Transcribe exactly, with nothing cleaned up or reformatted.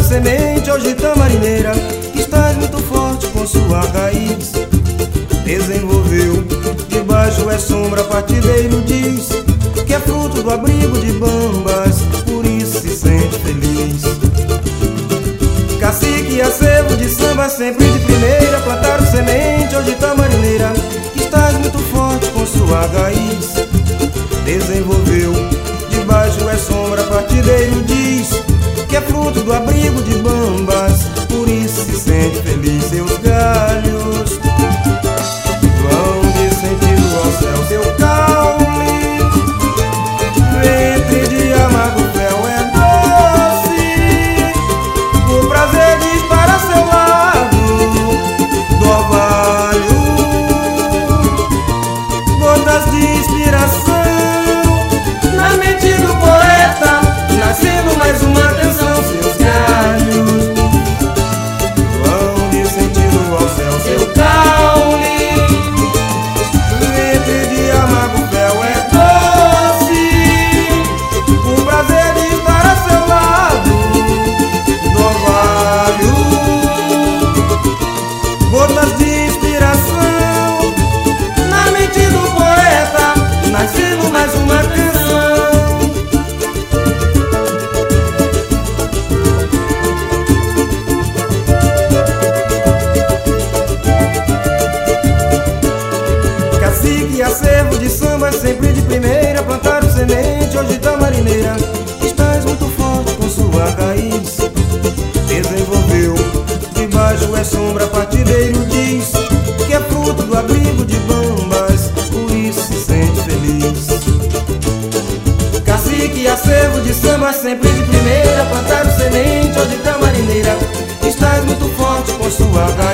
semente, hoje tamarineira, estás muito forte com sua raiz. Desenvolveu, debaixo é sombra, partideiro diz que é fruto do abrigo de bambas, por isso se sente feliz. Cacique e acervo de samba, sempre de primeira, plantaram semente, hoje tamarineira, estás muito forte com sua raiz. Desenvolveu, debaixo é sombra, partideiro diz que é fruto do abrigo de bambas, por isso se sente feliz. Seus galhos vão de sentido ao céu, seu caule, ventre de amargo fel é doce, o prazer diz para seu lado do orvalho, gotas de inspiração na mente do poeta, nascendo mais uma canção. Seus galhos vão de sentido ao céu, seu caule, ventre de amargo fel é doce, o prazer de estar a seu lado do orvalho, gotas de inspiração na mente do poeta, nascendo mais uma canção. Cacique e acervo de samba, sempre de primeira, plantaram semente, hoje tamarineira, estás muito forte com sua raiz. Desenvolveu, debaixo é sombra, partideiro diz que é fruto do abrigo de bambas, por isso se sente feliz. Cacique e acervo de samba, sempre de primeira, plantaram semente, hoje tamarineira, estás muito forte com sua raiz.